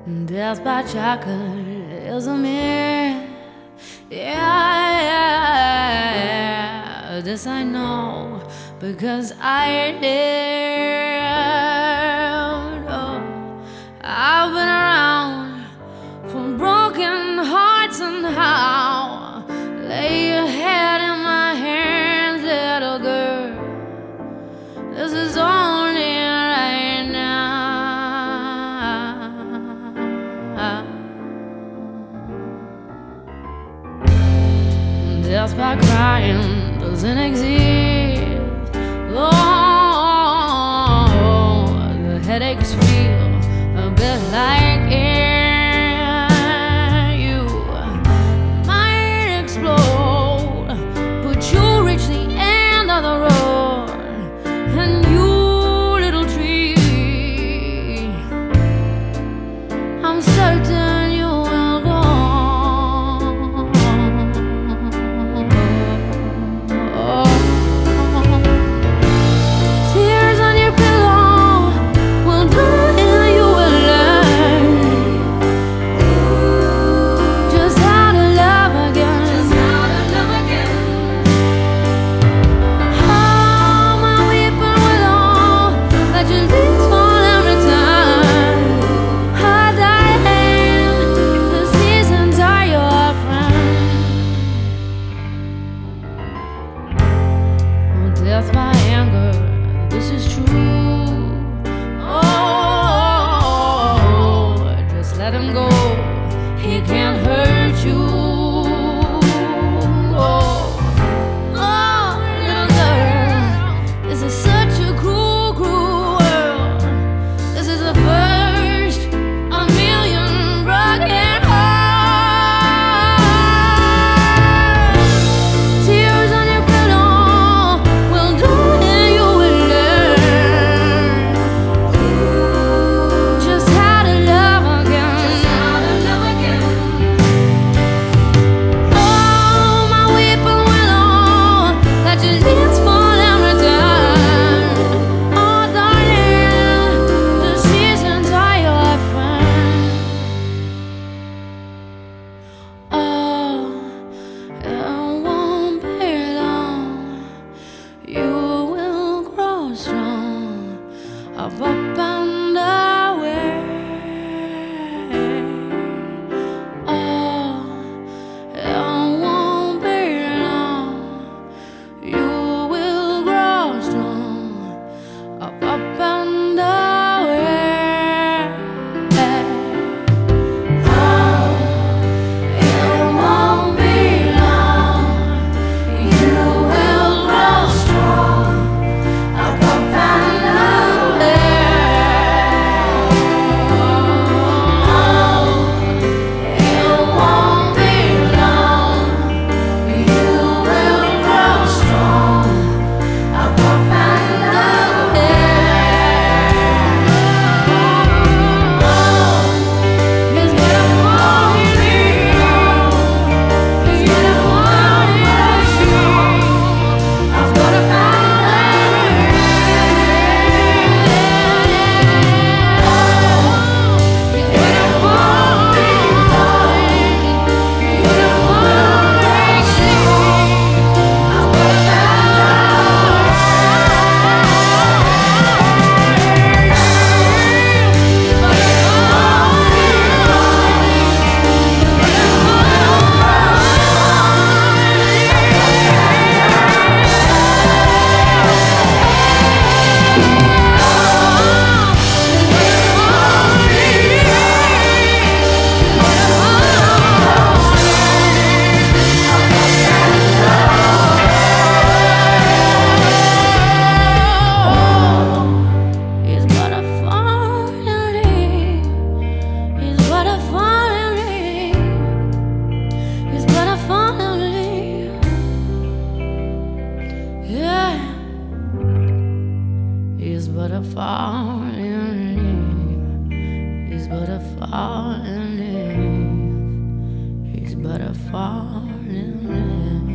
Death by chocolate is a myth. Yeah, this I know because I did. Oh, I've been around for broken hearts and how. Lay your head in my hands, little girl. This is only right now. Death by crying doesn't exist. Oh, the headaches feel a bit like air. You might explode, but you'll reach the end of the road. And you, little tree, I'm certain you will go. Tears on your pillow will dry and you will learn just how to love again. Oh, my weeping willow, let your leaves fall and return. Oh, darling, the seasons are your friend. Death by anger, this is true. Oh, just let him go. He can't hurt you. Oh, little girl, this is such a cruel, cruel world. This is the first a million broken hearts. Tears on your pillow will dry and you will learn just how to love again. Oh, my weeping willow, let your leaves fall and return. Oh, darling, the seasons are your friend. Oh, it won't be long. You will grow strong up and away. Oh, it won't be long. You will grow strong up and away. Oh, it won't be long. You will grow strong up and away. Oh, it won't be long. You will grow strong up and away. It's but a falling leaf. It's but a falling leaf. It's but a falling leaf. It's but a falling leaf. It's but a falling It's but a falling leaf. It's but a falling leaf. It's but a falling leaf. Yeah. It's but a falling leaf. It's but a falling leaf. It's but a falling leaf.